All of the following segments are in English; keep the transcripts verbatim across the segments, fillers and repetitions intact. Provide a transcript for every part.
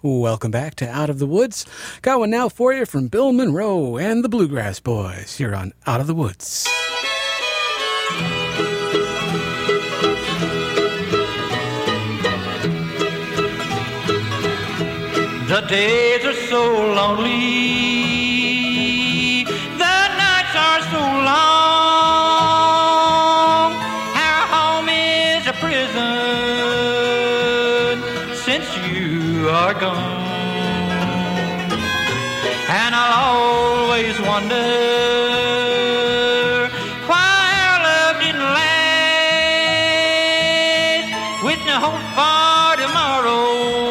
Welcome back to Out of the Woods. Got one now for you from Bill Monroe and the Bluegrass Boys here on Out of the Woods. The days are so lonely, the nights are so long. Our home is a prison since you are gone. And I'll always wonder why our love didn't last. With no hope for tomorrow,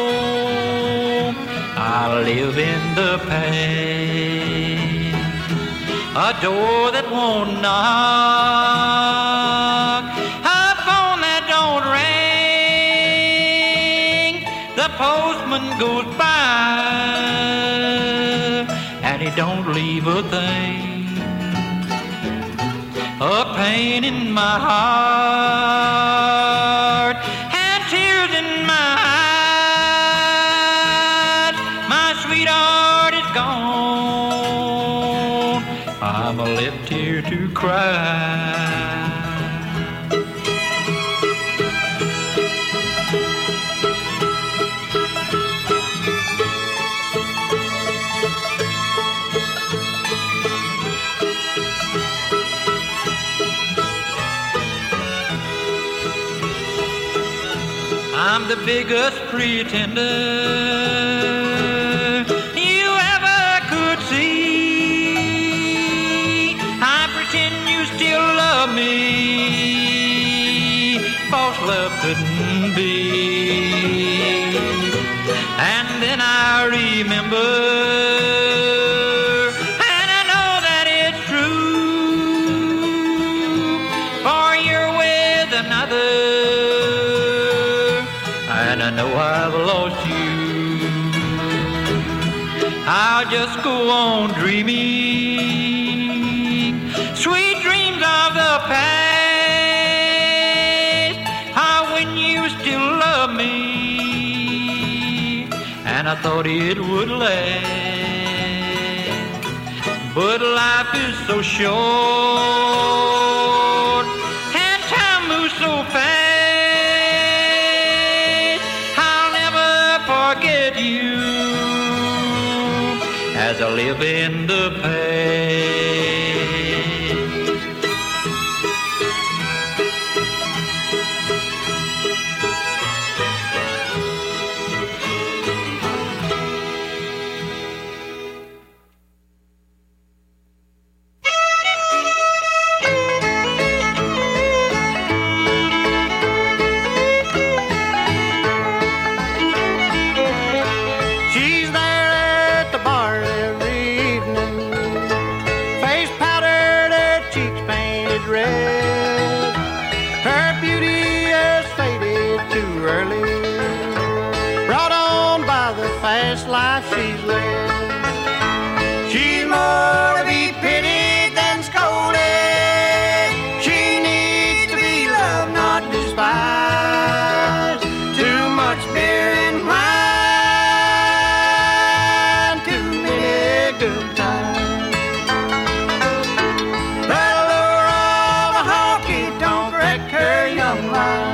I live in the past. A door that won't knock, a phone that don't ring. The postman goes by and he don't leave a thing. A pain in my heart and tears in my eyes. My sweetheart is gone, I'm left here to cry. I'm the biggest pretender you ever could see. I pretend you still love me, false love couldn't be. And then I remember, and I know that it's true, for you're with another, and I know I've lost you. I'll just go on dreaming sweet dreams of the past. How when you still love me, and I thought it would last. But life is so short and time moves so fast. Forget you as I live in the past. Life she's led. She's more to be pitied than scolded. She needs to be loved, not despised. Too much beer and wine, too many good times. The lure of a honky don't wreck her young life.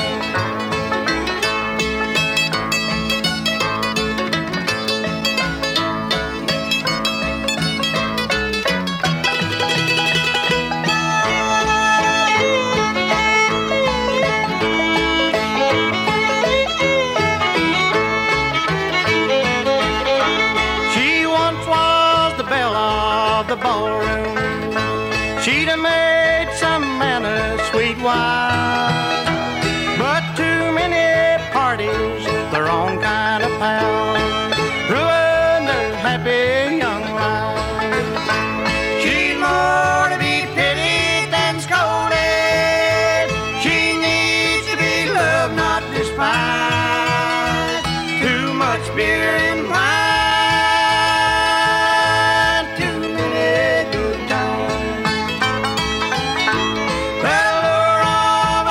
She'd have made some man a sweet wife, but too many parties, the wrong kind of pal, ruin their happy young life. She's more to be pitied than scolded. She needs to be loved, not despised. Too much beer and wine.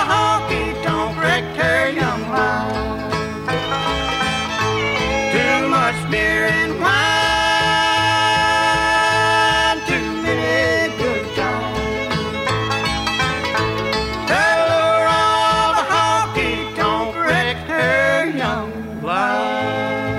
Too much beer and wine, too many good times. Tell her all the honky-tonk wrecked her young life.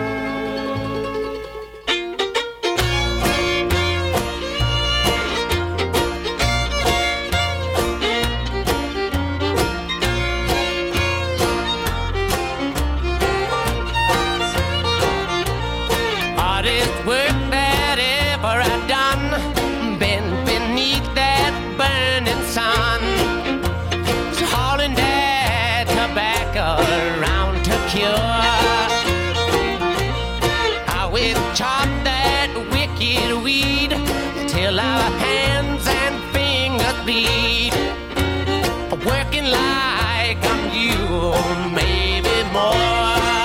Hardest work that ever I've done, been beneath that burning sun, hauling that tobacco around to cure. How we chop that wicked weed till our hands and fingers bleed, working like I'm you, maybe more.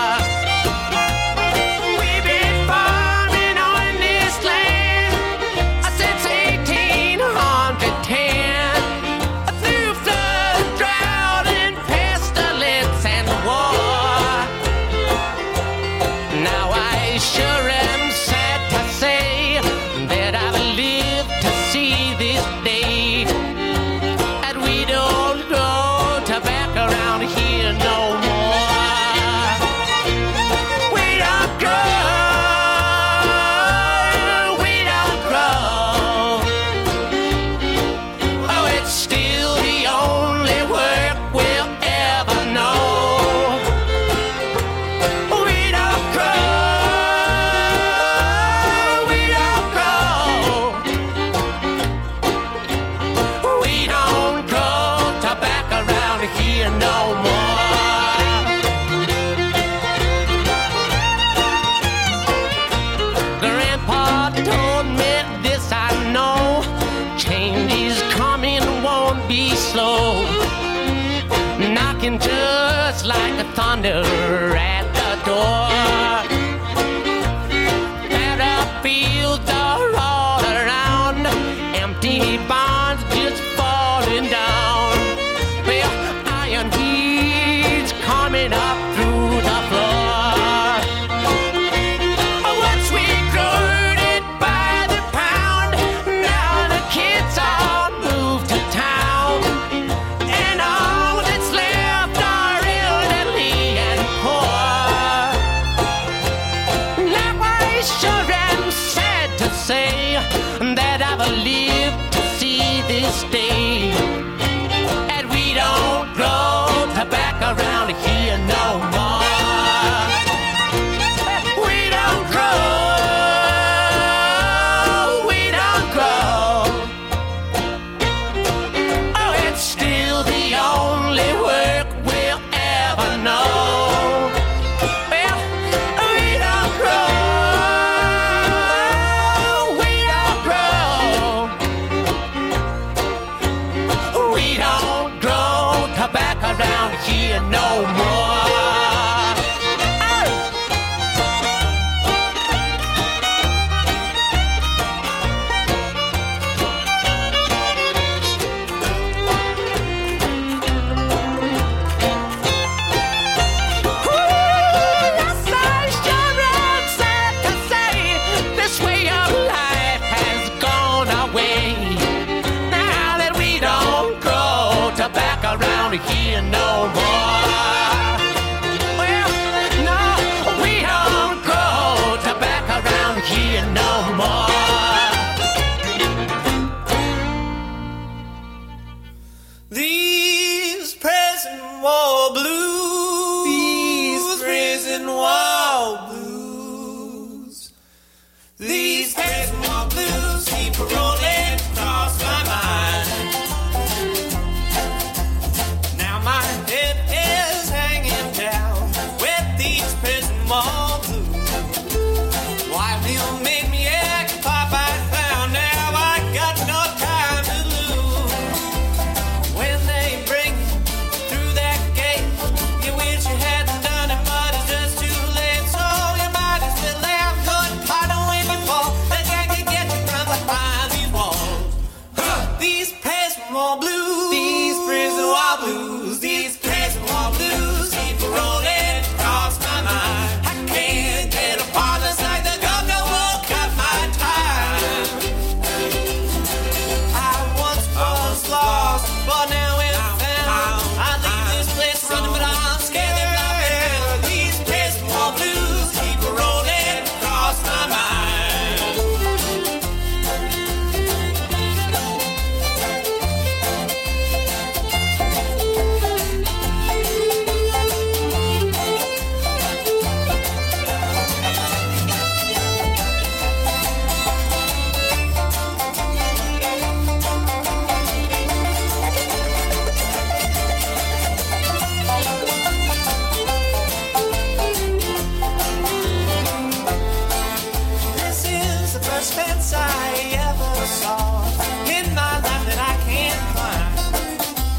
Knocking just like the thunder at the door. Battlefields are all around, empty barns just falling down. Well, iron heat's coming up through the floor. Once we growed it by the pound, now the kids all moved to town. And all that's left are elderly and poor. Now I sure am sad to say that I've lived to see this day, and we don't grow tobacco around here no more. We don't grow, we don't grow. Oh, it's still the only work we'll ever know. Well, we don't grow, we don't grow. We don't grow tobacco around here no more. Oh! Yes, I sure am sad to say this way of life has gone away. Now that we don't grow tobacco around here no more. Well, no, we don't grow tobacco around here no more. These prison wall blues, these prison wall blues, these prison wall blues keep rolling across my mind. Now my head is hanging down with these prison wall blues. Why do you make me act pop out clown? Now I got no time to lose. When they bring you through that gate, you wish you hadn't done it, but it's just too late. So you might as well have good part away before they can't get you from behind these walls. Huh. These prison wall blues, these prison wall blues, these prison wall blues keep rolling across my mind. I can't get a part of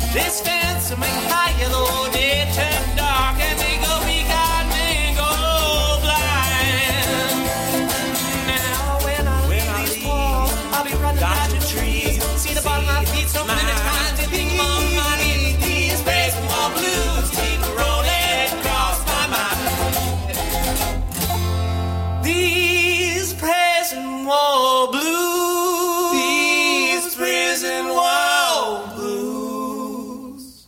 This fence will make higher though day turn dark and they go weak eyed and go blind. Now when I leave these walls, I'll be running out of trees. See the bottom of my feet so many times and think on my knees. These prison wall blues keep rolling across my mind. These prison wall blues. These prison wall blues.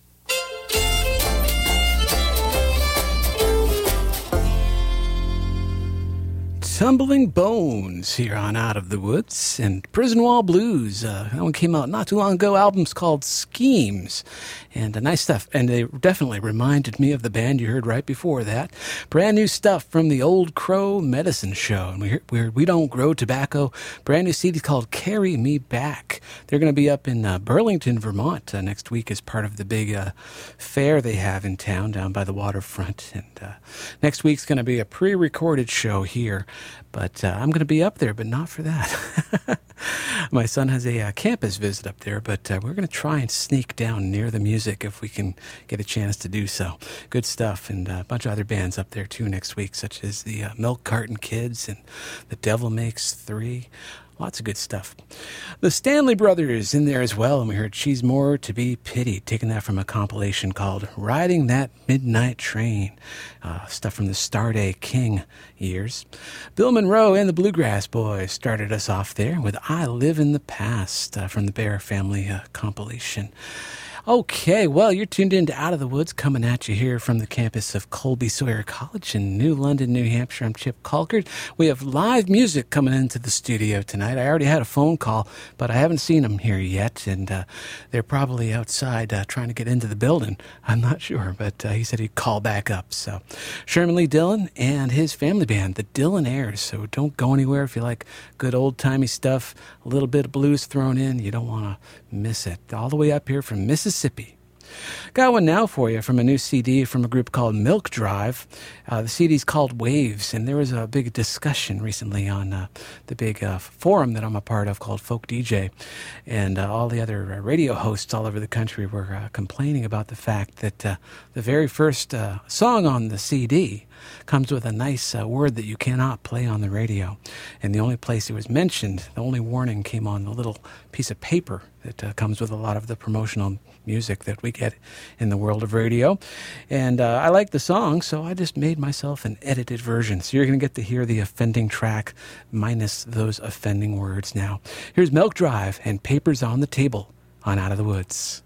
Tumbling Bones here on Out of the Woods, and Prison Wall Blues. Uh, that one came out not too long ago. Album's called Schemes, and uh, nice stuff. And they definitely reminded me of the band you heard right before that. Brand new stuff from the Old Crow Medicine Show. And we we we don't grow tobacco. Brand new C D called Carry Me Back. They're going to be up in uh, Burlington, Vermont uh, next week as part of the big uh, fair they have in town down by the waterfront. And uh, next week's going to be a pre-recorded show here. But uh, I'm going to be up there, but not for that. My son has a uh, campus visit up there, but uh, we're going to try and sneak down near the music if we can get a chance to do so. Good stuff, and uh, a bunch of other bands up there too next week, such as the uh, Milk Carton Kids and the Devil Makes Three. Lots of good stuff. The Stanley Brothers in there as well, and we heard She's More to Be Pitied, taking that from a compilation called Riding That Midnight Train, uh, stuff from the Starday King years. Bill Monroe and the Bluegrass Boys started us off there with I Live in the Past uh, from the Bear Family uh, compilation. Okay, well, you're tuned in to Out of the Woods, coming at you here from the campus of Colby Sawyer College in New London, New Hampshire. I'm Chip Colkert. We have live music coming into the studio tonight. I already had a phone call, but I haven't seen them here yet, and uh, they're probably outside uh, trying to get into the building. I'm not sure, but uh, he said he'd call back up. So Sherman Lee Dillon and his family band, the Dillonaires. So don't go anywhere if you like good old-timey stuff, a little bit of blues thrown in. You don't want to miss it. All the way up here from Mississippi. Got one now for you from a new C D from a group called Milk Drive. Uh, the C D's called Waves, and there was a big discussion recently on uh, the big uh, forum that I'm a part of called Folk D J, and uh, all the other uh, radio hosts all over the country were uh, complaining about the fact that uh, the very first uh, song on the C D comes with a nice uh, word that you cannot play on the radio. And the only place it was mentioned, the only warning came on the little piece of paper that uh, comes with a lot of the promotional music that we get in the world of radio. And uh, I like the song, so I just made myself an edited version. So you're going to get to hear the offending track minus those offending words now. Here's Milk Drive and Papers on the Table on Out of the Woods.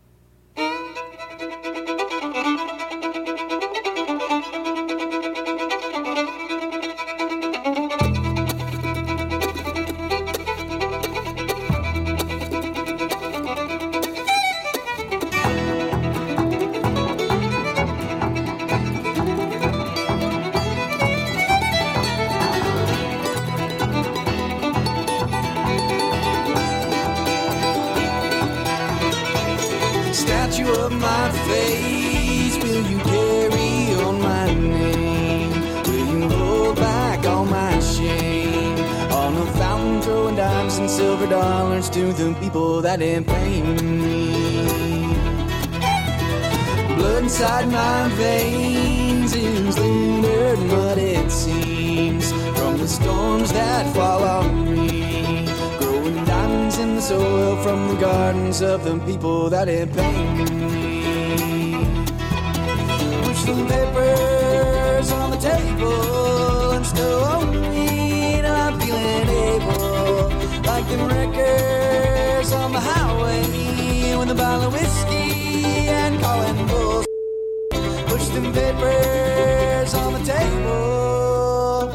Silver dollars to the people that ain't paying me. Blood inside my veins is lingered mud, it seems, from the storms that fall on me. Growing diamonds in the soil from the gardens of the people that ain't paying me. Push the papers on the table and still own me, and I'm feeling able. Like them wreckers on the highway with a bottle of whiskey and calling bulls. Push them papers on the table.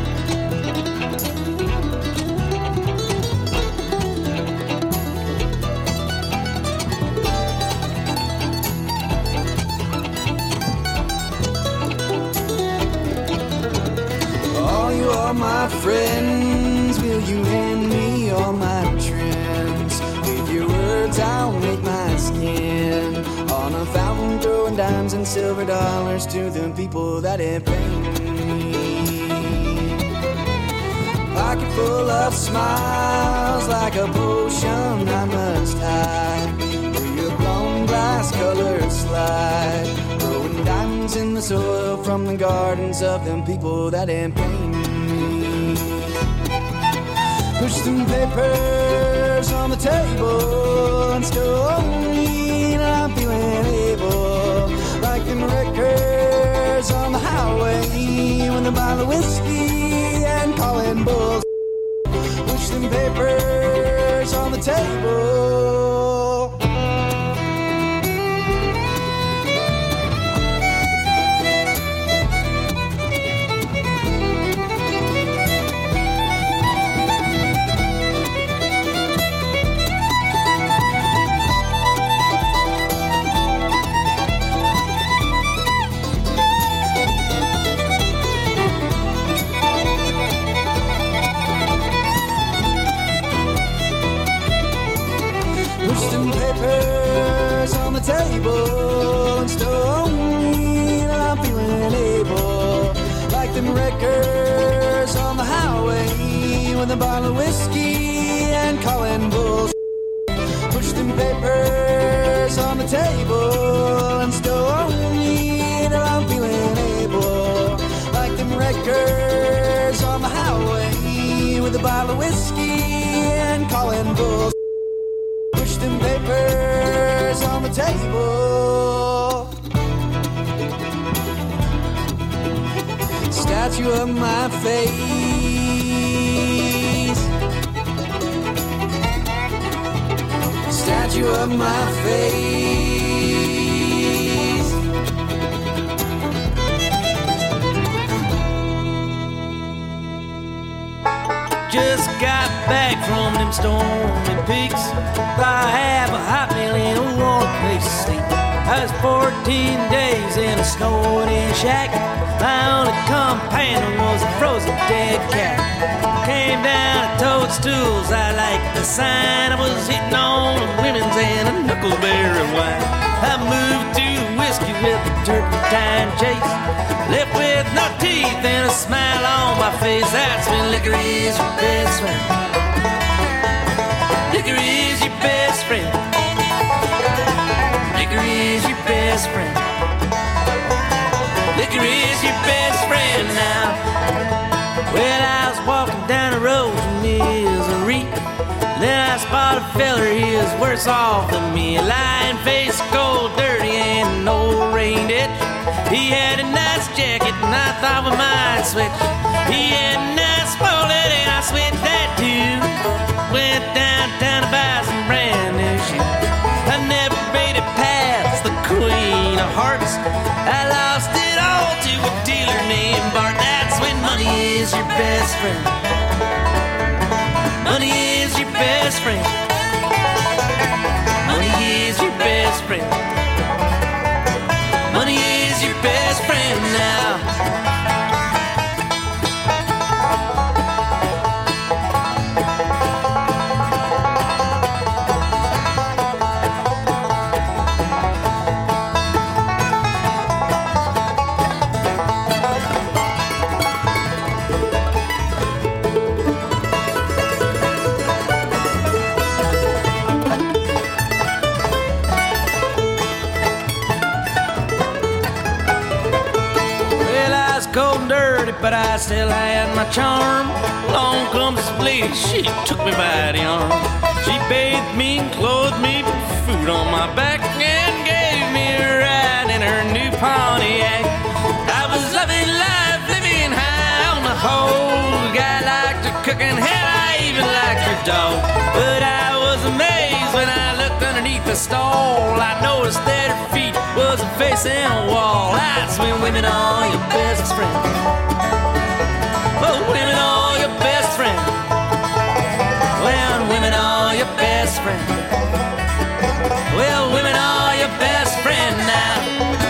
All you are my friends, will you hand me all my trends? With your words I'll make my skin. On a fountain throwing dimes and silver dollars to the people that ain't paying me. Pocket full of smiles like a potion I must hide. Where you're blowing rose-colored slide, growing diamonds in the soil from the gardens of them people that ain't paying me. Push them papers on the table and stone me, and I'm feeling able, like them records on the highway when the bottle of whiskey and calling bulls. Push them papers on the table. Table and stone me, and I'm feeling able, like them wreckers on the highway with a bottle of whiskey and calling bulls. Push them papers on the table and stone me, and I'm feeling able, like them wreckers on the highway with a bottle of whiskey and calling bulls. Push them papers on the table. Statue of my face. Statue of my face. Just got back from them stormy peaks. I have a hot meal in a warm place to sleep. I was fourteen days in a snowy shack. My only companion was a frozen dead cat. Came down to toadstools, I liked the sign. I was hitting on the women's and a knuckleberry wine. I moved to the whiskey with a turpentine chase. Left with no teeth and a smile on my face. That's when liquor is your best friend. Liquor is your best friend. Liquor is your best friend. Liquor is your best friend now. Well, I was walking down the road to Misery. Then I spotted a feller, he was worse off than me. Lying face cold, dirty, and no rain ditch. He had a nice jacket and I thought we might switch. He had a nice wallet and I switched that too. Went downtown to buy some brand new shoes. I never made it past the Queen of Hearts. I lost it all to a dealer named Bart. That's when money is your best friend. Money is your best friend. Money is your best friend. Money is your best friend now. But I still had my charm. Along comes this lady, she took me by the arm. She bathed me and clothed me, put food on my back, and gave me a ride in her new Pontiac. I was loving life, living high on the whole. Guy liked her cooking, hell, I even liked her dog. But I was amazed when I looked underneath the stall. I noticed that her feet was facing a wall. That's when women are your best friend. Oh, women are your best friend. Well, women are your best friend. Well, women are your best friend now.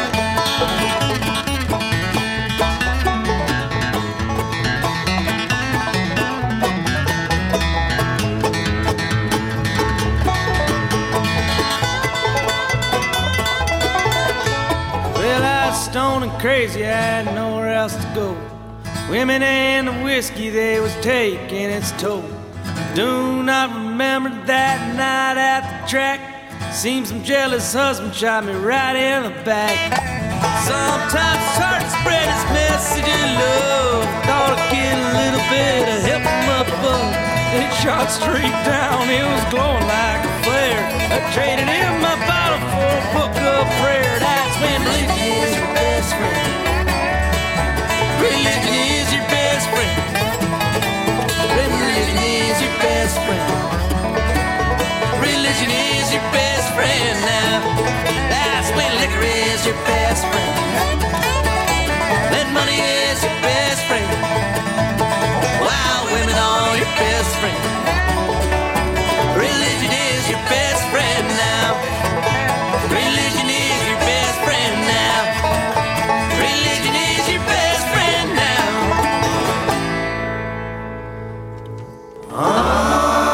Well, I was stoned and crazy, I had nowhere else to go. Women and the whiskey, they was taking its toll. Do not remember that night at the track. Seems some jealous husband shot me right in the back. Sometimes it's hard to spread his message of love. Thought I'd get a little bit of help from up above. Then it shot straight down, it was glowing like a flare. I traded in my bottle for a book of prayer. That's when religion is your best friend. Religion is your best friend. Religion is your best friend. Religion is your best friend now. That's when liquor is your best friend. Then money is your best friend. Wild women are your best friend. Religion is your best friend now. Religion is your best friend now. Religion is your best friend now. Oh.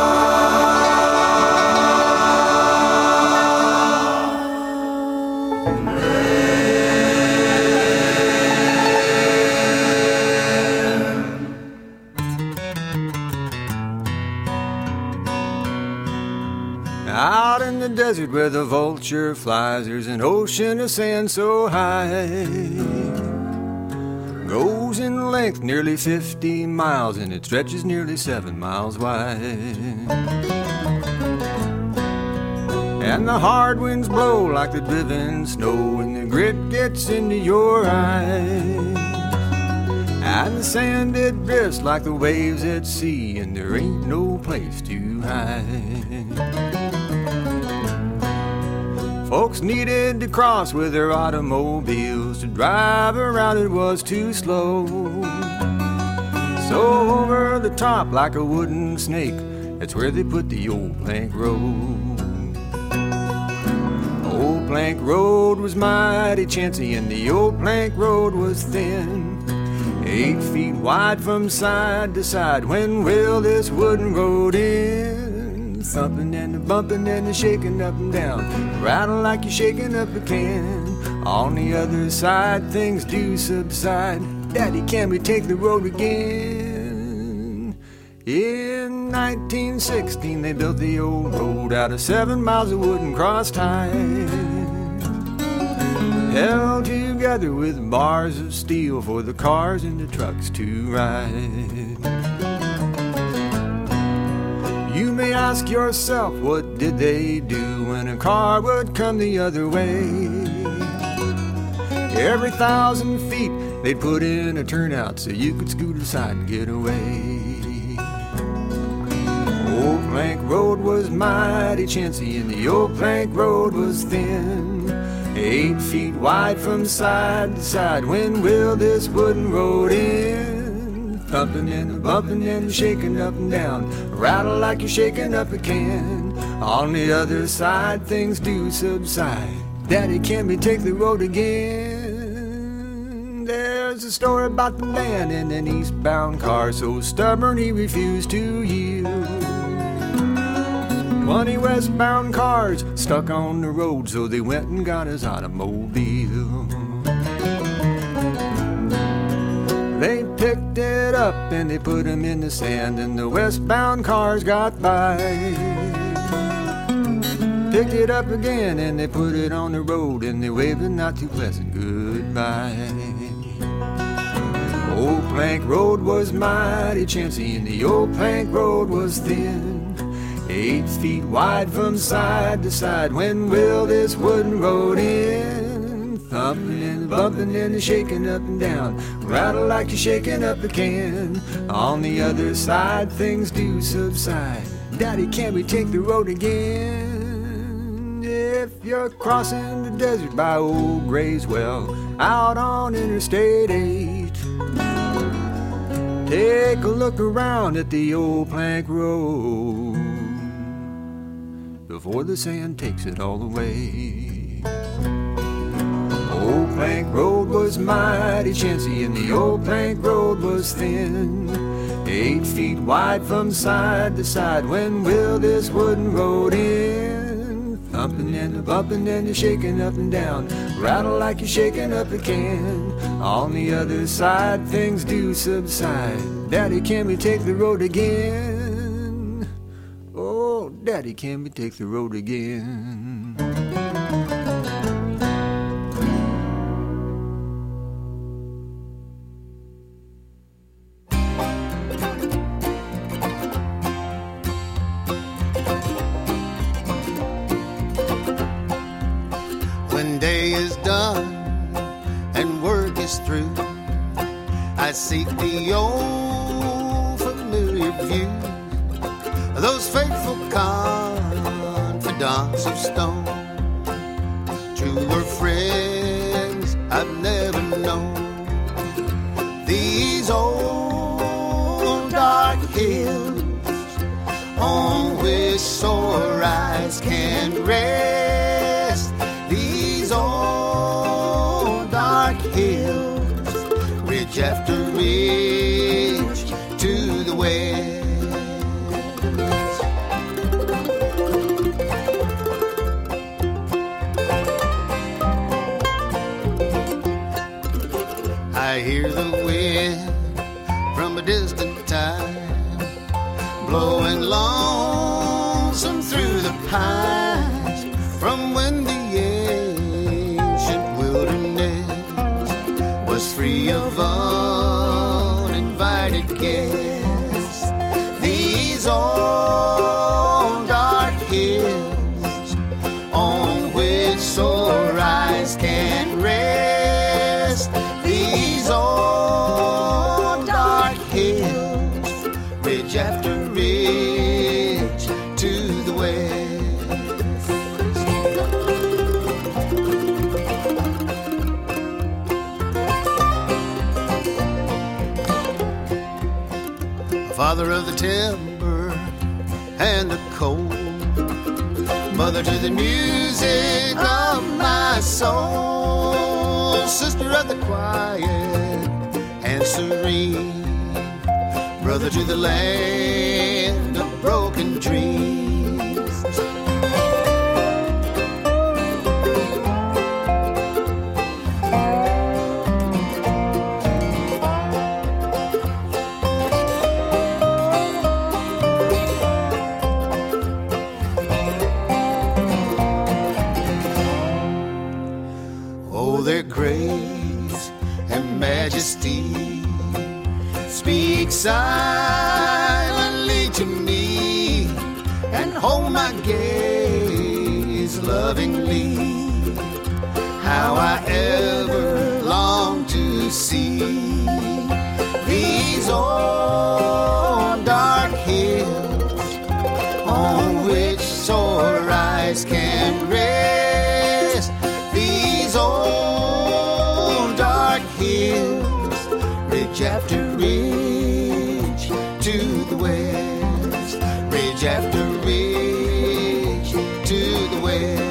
Out in the desert where the vulture flies, there's an ocean of sand so high. Goes in length nearly fifty miles, and it stretches nearly seven miles wide. And the hard winds blow like the driven snow, and the grit gets into your eyes. And the sand it drifts like the waves at sea, and there ain't no place to hide. Folks needed to cross with their automobiles. To drive around it was too slow. So over the top like a wooden snake, that's where they put the old plank road. Old plank road was mighty chancy, and the old plank road was thin. Eight feet wide from side to side. When will this wooden road end? Thumping and a bumping and a shaking up and down, rattle like you're shaking up a can. On the other side things do subside. Daddy, can we take the road again? In nineteen sixteen they built the old road out of seven miles of wood and cross ties, held together with bars of steel for the cars and the trucks to ride. You may ask yourself, what did they do when a car would come the other way? Every thousand feet they'd put in a turnout so you could scoot aside and get away. Old plank road was mighty chancy, and the old plank road was thin. Eight feet wide from side to side. When will this wooden road end? Thumping and bumping and shaking up and down, rattle like you're shaking up a can. On the other side things do subside. Daddy, can we take the road again? There's a story about the man in an eastbound car, so stubborn he refused to yield. Twenty westbound cars stuck on the road, so they went and got his automobile. They picked it up and they put him in the sand, and the westbound cars got by. Picked it up again and they put it on the road, and they waved a not too pleasant goodbye. Old plank road was mighty chancy, and the old plank road was thin. Eight feet wide from side to side. When will this wooden road end? Thumping and bumping and shaking up and down, rattle like you're shaking up a can. On the other side things do subside. Daddy, can we take the road again? If you're crossing the desert by old Gray's Well, out on Interstate eight, take a look around at the old plank road before the sand takes it all away. Old plank road was mighty chancy, and the old plank road was thin. Eight feet wide from side to side. When will this wooden road end? Thumping and a bumping and a shaking up and down, rattle like you're shaking up a can. On the other side things do subside. Daddy, can we take the road again? Oh, Daddy, can we take the road again? When day is done and work is through, I seek the old familiar view, those faithful confidants of stone, truer friends I've never known. These old dark hills on which sore eyes can rest, these old dark hills, ridge after ridge to the west. I hear the wind from a distant time blowing lonesome through the pines, from when the ancient wilderness was free of uninvited guests. These old dark hills on which sore eyes can rest, these old dark hills, ridge after ridge to the west. Father of the timber and the cold, mother to the music of my soul, sister of the quiet and serene, brother to the land of broken dreams. Oh, their grace and majesty speak silently to me and hold my gaze lovingly. How I ever long to see these old dark hills on which sore eyes can rest. These old dark hills, ridge after ridge to the west, ridge after ridge to the west.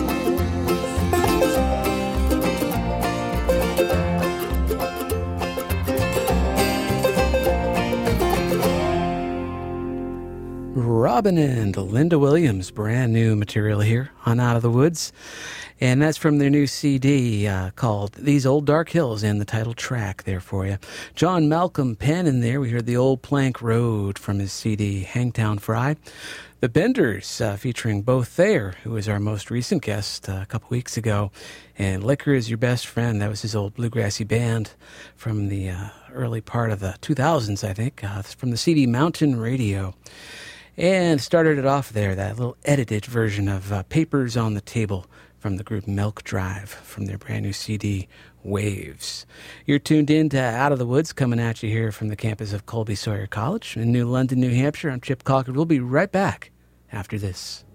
Robin and Linda Williams, brand new material here on Out of the Woods. And that's from their new C D uh, called These Old Dark Hills, and the title track there for you. John Malcolm Penn in there. We heard the Old Plank Road from his C D Hangtown Fry. The Benders, uh, featuring Bo Thayer, who was our most recent guest uh, a couple weeks ago. And Liquor Is Your Best Friend, that was his old bluegrassy band from the uh, early part of the two thousands, I think, uh, from the C D Mountain Radio. And started it off there, that little edited version of uh, Papers on the Table from the group Milk Drive from their brand new C D, Waves. You're tuned in to Out of the Woods, coming at you here from the campus of Colby Sawyer College in New London, New Hampshire. I'm Chip Cocker. We'll be right back after this.